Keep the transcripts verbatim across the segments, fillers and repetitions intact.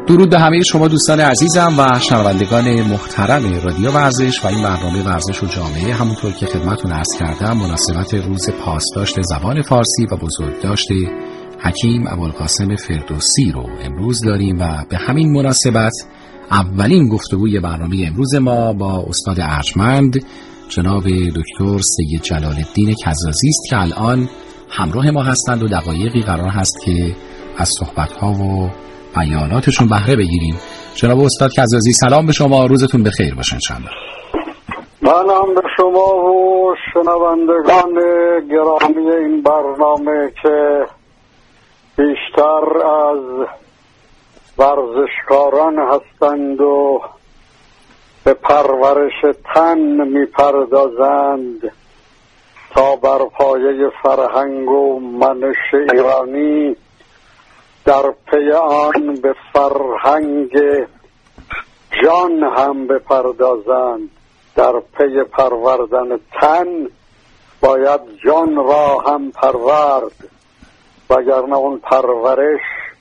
درود به همه شما دوستان عزیزم و شنوندگان محترم رادیو ورزش و این برنامه ورزش و جامعه. همونطور که خدمتتون عرض کردم مناسبت روز پاسداشت زبان فارسی و بزرگداشت حکیم ابوالقاسم فردوسی رو امروز داریم و به همین مناسبت اولین گفتگوی برنامه امروز ما با استاد ارجمند جناب دکتر سید جلال الدین کزازی است که الان همراه ما هستند و دقایقی قرار هست که از صحبت‌ها و بیاناتشون بهره بگیریم. جناب استاد کزازی سلام به شما، روزتون بخیر باشه انشالله. سلام به شما و شنوندگان گرامی این برنامه که بیشتر از ورزشکاران هستند و به پرورش تن میپردازند تا بر پایه فرهنگ و منش ایرانی در پی آن به فرهنگ جان هم بپردازند. در پی پروردن تن باید جان را هم پرورد، وگرنه اون پرورش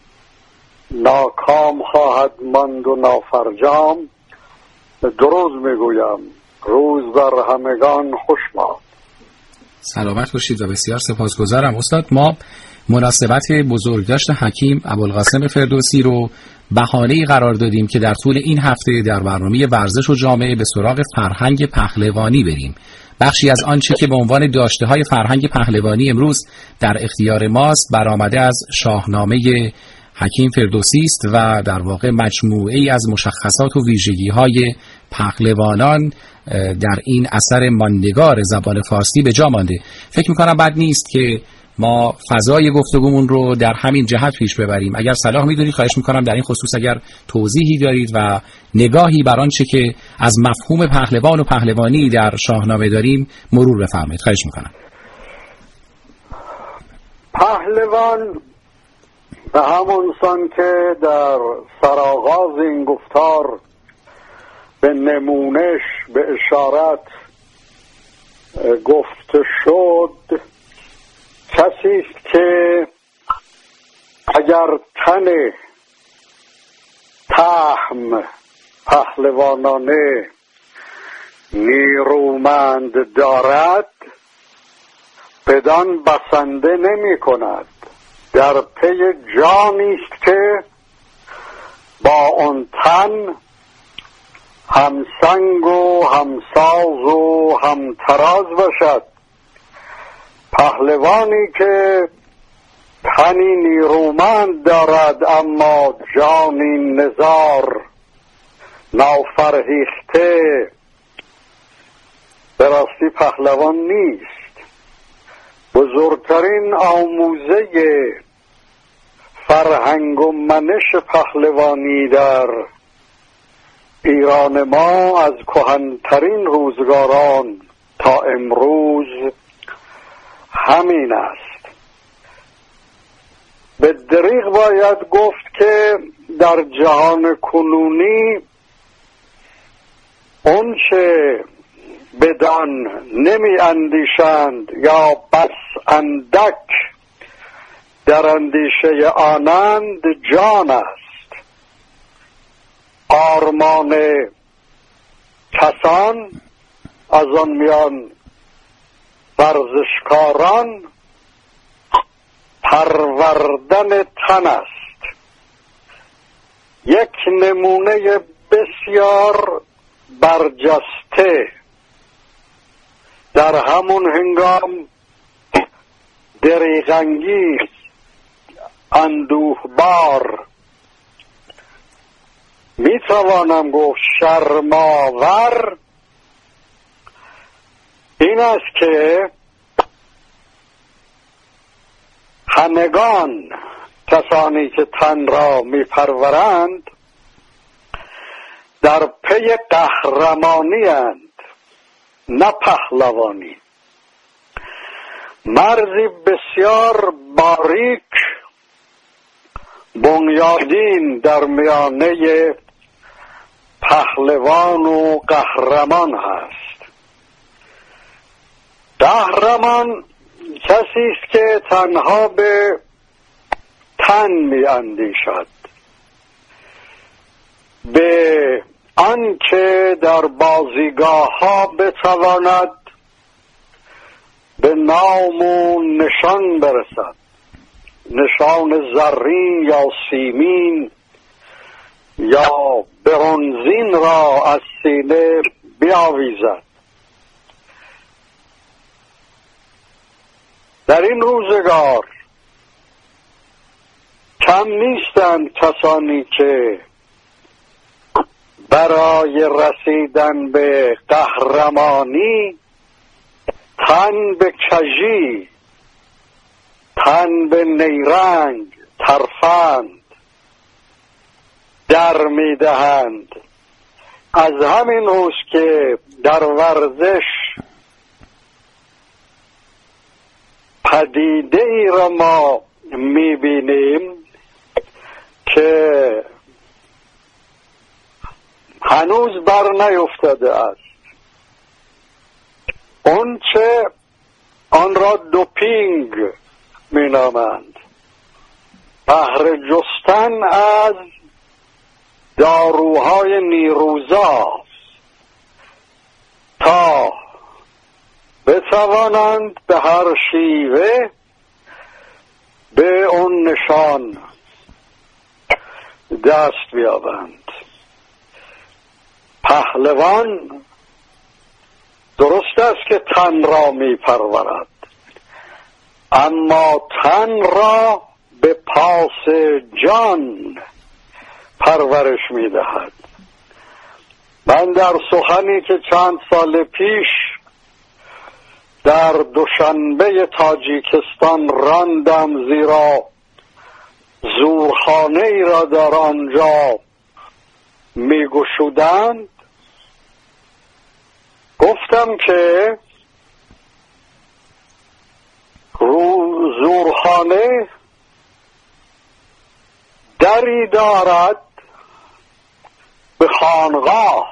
ناکام خواهد ماند و نافرجام. دروز میگویم روز بر همگان خوش باد. سلامت باشید و بسیار سپاسگزارم استاد. ما مناسبت بزرگداشت حکیم ابوالقاسم فردوسی رو بهانه‌ای قرار دادیم که در طول این هفته در برنامه ورزش و جامعه به سراغ فرهنگ پهلوانی بریم. بخشی از آنچه که به عنوان داشته‌های فرهنگ پهلوانی امروز در اختیار ماست برآمده از شاهنامه حکیم فردوسی است و در واقع مجموعه‌ای از مشخصات و ویژگی‌های پهلوانان در این اثر ماندگار زبان فارسی به جا مانده. فکر می‌کنم بد نیست که ما فضای گفتگومون رو در همین جهت پیش ببریم. اگر صلاح می‌دونید خواهش می‌کنم در این خصوص اگر توضیحی دارید و نگاهی بر آنچه که از مفهوم پهلوان و پهلوانی در شاهنامه داریم مرور بفرمایید. خواهش می‌کنم. پهلوان به همون سان که در سرآغاز این گفتار به نمونش به اشارت گفته شد، کسی است که اگر تن تهم پهلوانانه نیرومند دارد بدان بسنده نمی کند، در پی جانی است که با آن تن همسنگ و همساز و همتراز باشد. پهلوانی که تنی نیرومند دارد اما جانی نزار نافرهیخته به راستی پهلوان نیست. بزرگترین آموزه فرهنگ و منش پهلوانی در ایران ما از کهن‌ترین روزگاران تا امروز همین است. به دریغ باید گفت که در جهان کنونی اون چه بدان نمی اندیشند یا بس اندک در اندیشه آنند جان است. آرمان کسان از آن میان ورزشکاران پروردن تن است. یک نمونه بسیار برجسته در همون هنگام دریغ‌انگیز اندوهبار میتوانم گفت شرم‌آور این است که همگان کسانی که تن را میپرورند در پی قهرمانی اند نه پهلوانی. مرزی بسیار باریک بنیادین در میانه پهلوان و قهرمان هست. قهرمان کسی است که تنها به تن می اندیشد، به آن که در بازیگاه ها بتواند به نام و نشان برسد، نشان زرین یا سیمین یا برنزین را از سینه بیاویزد. در این روزگار کم نیستند کسانی که برای رسیدن به قهرمانی تن به کژی، تن به نیرنگ، ترفند در میدهند. از همین روز که در ورزش پدیده ای را ما میبینیم که هنوز بر نیفتاده است، اون چه آن را دوپینگ مینامند، بهره جستن از داروهای نیروزا تا بتوانند به هر شیوه به اون نشان دست بیابند. پهلوان درست است که تن را می پرورد، اما تن را به پاس جان پرورش می دهد. من در سخنی که چند سال پیش در دوشنبه تاجیکستان راندم، زیرا زورخانه ای را در آنجا می گشودند، گفتم که زورخانه دری دارد به خانقاه.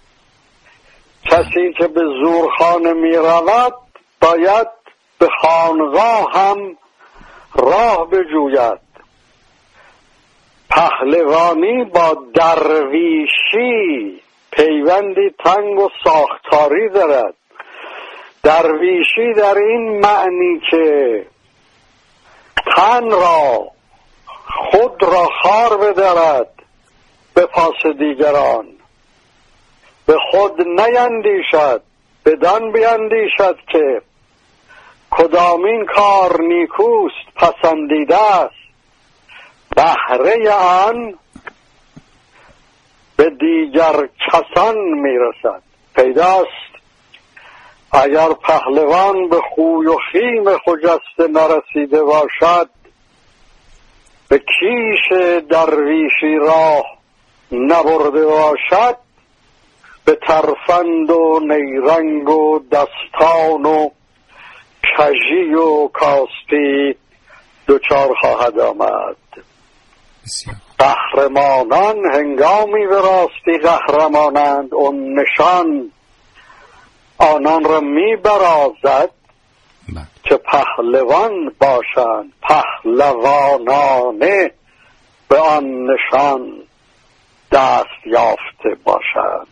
کسی که به زورخانه می رود باید به خانقاه هم راه بجوید. پهلوانی با درویشی پیوندی تنگ و ساختاری دارد. درویشی در این معنی که تن را، خود را خار بدارد به پاس دیگران، به خود نیندیشد، بدان بیندیشد که کدامین کار نیکوست، پسندیده است، بهره آن به دیگر کسان میرسد. پیداست اگر پهلوان به خوی و خیم خجسته نرسیده باشد، به کیش درویشی راه نبرده باشد، به ترفند و نیرنگ و دستان و کژی و کاستی دوچار خواهد آمد. قهرمانان هنگامی به راستی قهرمانند، اون نشان آنان را می برازد که پهلوان باشند، پهلوانانه به آن نشان دست یافته باشند.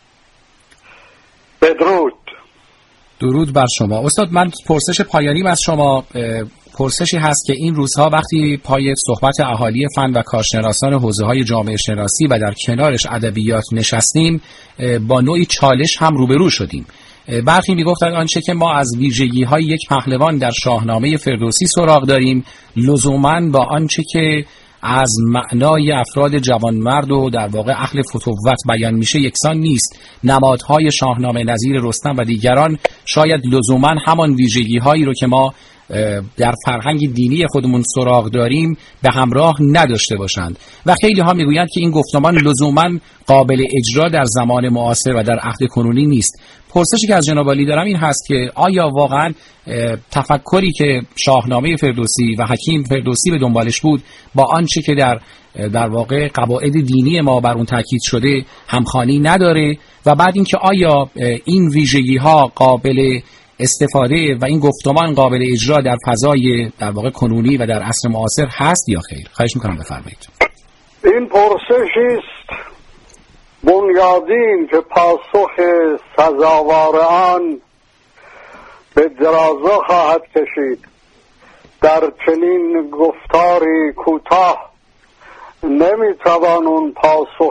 بدرود. درود بر شما استاد. من پرسش پایانیم از شما پرسشی هست که این روزها وقتی پای صحبت اهالی فن و کارشناسان حوزه‌های جامعه شناسی و در کنارش ادبیات نشستیم، با نوعی چالش هم روبرو شدیم. برخی میگفتند آنچه که ما از ویژگی‌های یک پهلوان در شاهنامه فردوسی سراغ داریم لزوماً با آنچه که از معنای افراد جوانمرد و در واقع اهل فتوت بیان میشه یکسان نیست. نمادهای شاهنامه نظیر رستم و دیگران شاید لزوماً همان ویژگی‌هایی رو که ما در فرهنگ دینی خودمون سراغ داریم به همراه نداشته باشند و خیلی ها میگویند که این گفتمان لزوماً قابل اجرا در زمان معاصر و در عهد کنونی نیست. پرسشی که از جناب عالی دارم این هست که آیا واقعاً تفکری که شاهنامه فردوسی و حکیم فردوسی به دنبالش بود با آنچه که در در واقع قواعد دینی ما بر اون تاکید شده همخوانی نداره و بعد اینکه آیا این ویژگی‌ها قابل استفاده و این گفتمان قابل اجرا در فضای در واقع کنونی و در عصر معاصر هست یا خیر؟ خواهش میکنم بفرمایید. این پرسشی است بنیادین که پاسخ سزاوار آن به درازا خواهد کشید. در چنین گفتاری کوتاه نمیتوان اون پاسخ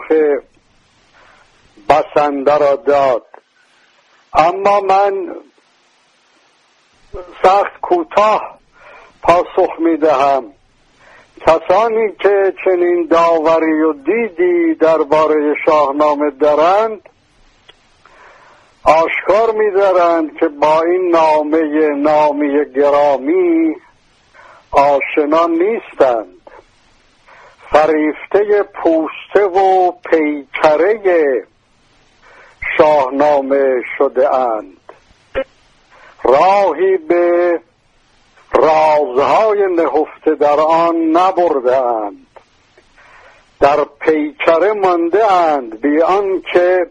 بسنده را داد، اما من سخت کوتاه پاسخ میدهم. کسانی که چنین داوری و دیدی درباره شاهنامه دارند آشکار می‌دارند که با این نامه نامی گرامی آشنا نیستند. فریفته پوسته و پیکره شاهنامه شده اند، راهی به رازهای نهفته در آن نبرده اند، در پیکره مانده اند بی آنکه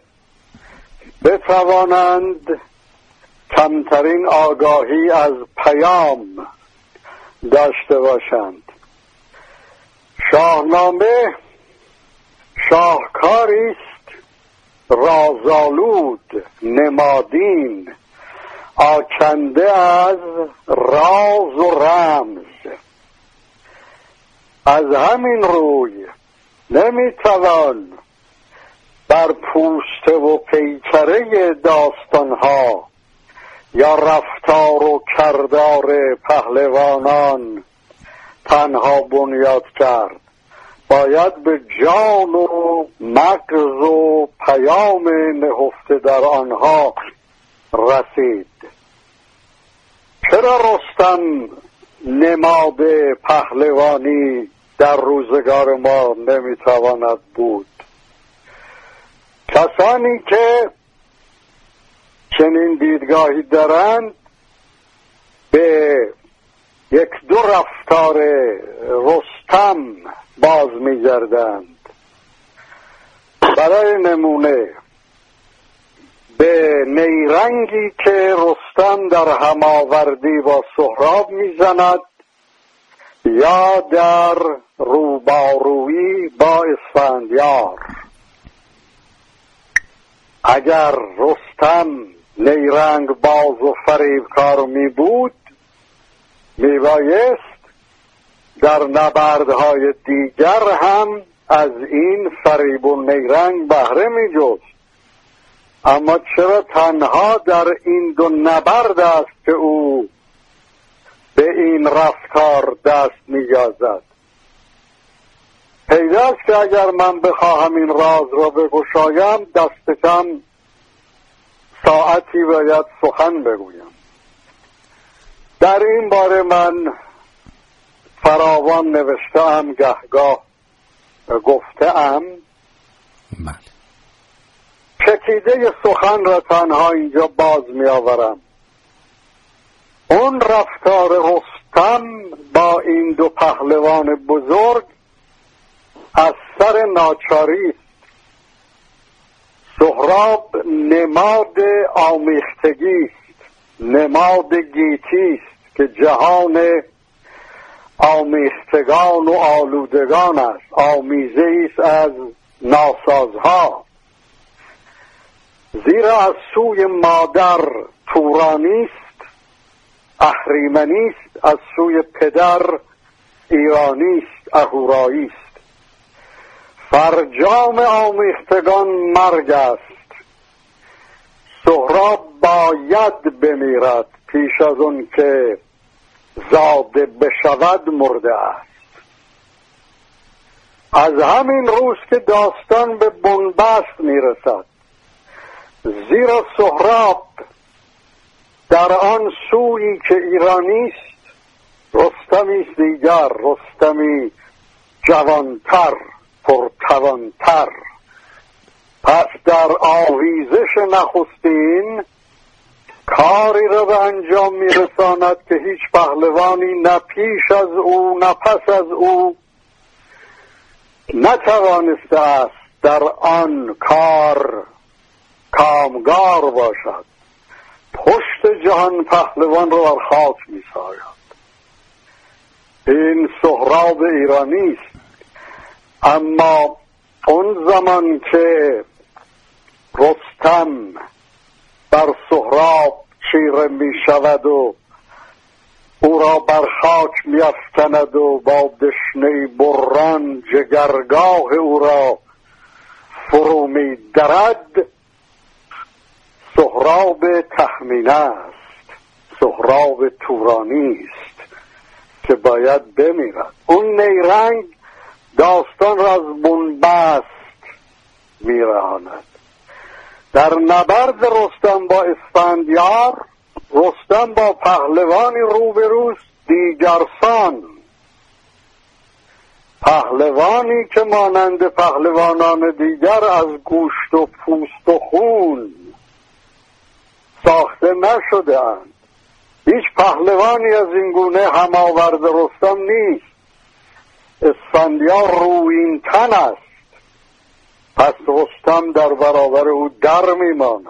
بتوانند کمترین آگاهی از پیام داشته باشند. شاهنامه شاهکاری است رازآلود، نمادین، آکنده از راز و رمز. از همین روی نمیتوان بر پوسته و پیکره داستانها یا رفتار و کردار پهلوانان تنها بنیاد کرد، باید به جان و مغز و پیام نهفته در آنها رسید. چرا رستم نماد پهلوانی در روزگار ما نمیتواند بود؟ کسانی که چنین دیدگاهی دارند به یک دو رفتار رستم باز می‌گردند. برای نمونه به نیرنگی که رستم در هماوردی با سهراب میزند یا در روبارویی با اسفندیار. اگر رستم نیرنگ باز و فریبکار می بود، می بایست در نبردهای دیگر هم از این فریب و نیرنگ بهره می جست. اما چرا تنها در این دو نبرد است که او به این رفتار دست می یازد؟ پیداست که اگر من بخواهم این راز را بگشایم دست کم ساعتی باید سخن بگویم. در این باره من فراوان نوشتم، گهگاه گفتم. بله. چکیده سخن را تنها اینجا باز می آورم. اون رفتار رستم با این دو پهلوان بزرگ از سر ناچاری است. سهراب نماد آمیختگی است، نماد گیتی است که جهان آمیختگان و آلودگان است، آمیزه است از ناسازها. زیرا از سوی مادر تورانی است، اهریمنی است، از سوی پدر ایرانی است، اهورایی است. فرجام آمیختگان مرگ است. سهراب باید بمیرد پیش از اون که زاده بشود مرده است. از همین روز که داستان به بنبست میرسد، زیرا سهراب در آن سویی که ایرانی است رستمی است دیگر، رستمی جوانتر، پرتوانتر. پس در آویزش نخستین کاری را به انجام میرساند که هیچ پهلوانی نه پیش از او نه پس از او نتوانسته است در آن کار کامگار باشد. پشت جهان پهلوان را بر خاک میساید. این سهراب ایرانی است. اما اون زمان که رستم بر سهراب چیره می شود و او را بر خاک می افکند و با دشنه بران جگرگاه او را فرو می درد. سهراب تهمینه است، سهراب تورانی است که باید بمیرد. اون نیرنگ داستان را از بنبست می رهاند. در نبرد رستم با اسفندیار، رستم با پهلوانی روبروست دیگرسان، پهلوانی که مانند پهلوانان دیگر از گوشت و پوست و خون ساخته نشده اند. هیچ پهلوانی از این گونه هماورد رستم نیست. اسفندیار رویین تن است، پس رستم در برابر او در میماند.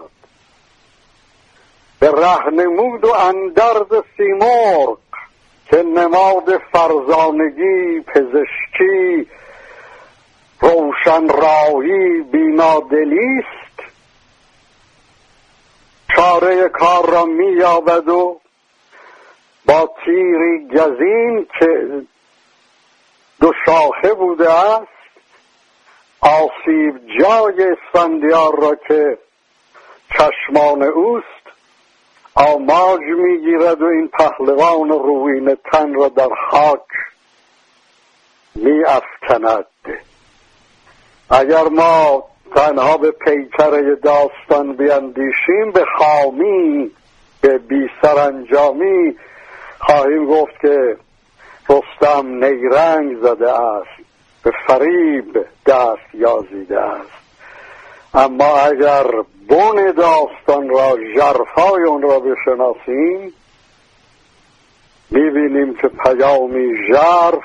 به رهنمود و اندرز سیمرغ که نماد فرزانگی، پزشکی، روشن راهی، بینادلی است، چاره کار را می‌یابد و با تیری گزین که دو شاخه بوده است آسیب جای اسفندیار را که چشمان اوست آماج میگیرد و این پهلوان رویین تن را در خاک می افکند. اگر ما تنها به پیکره داستان بیندیشیم به خامی، به بی سرانجامی خواهیم گفت که رستم نیرنگ زده است، به فریب دست یازیده است. اما اگر بن داستان را، ژرفای اون را بشناسیم، میبینیم که پیامی ژرف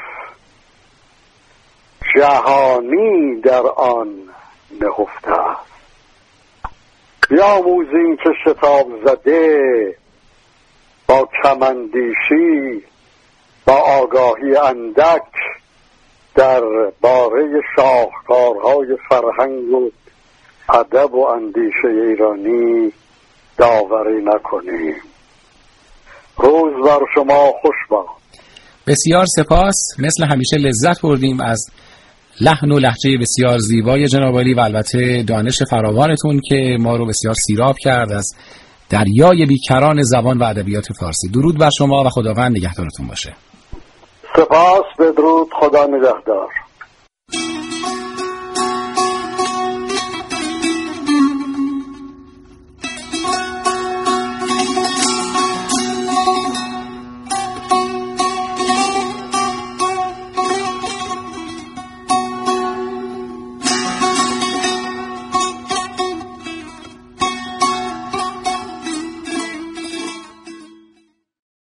جهانی در آن نهفته است. بیاموزیم که شتاب زده با کمندیشی، با آگاهی اندک در باره شاهکارهای فرهنگ و ادب و اندیشه ایرانی داوری نکنیم. روز بر شما خوش باد. بسیار سپاس. مثل همیشه لذت بردیم از لحن و لهجه بسیار زیبای جناب عالی و البته دانش فراوانتون که ما رو بسیار سیراب کرد از دریای بیکران زبان و ادبیات فارسی. درود بر شما و خداوند نگهدارتون باشه. سپاس، بدرود، خدا نگهدار.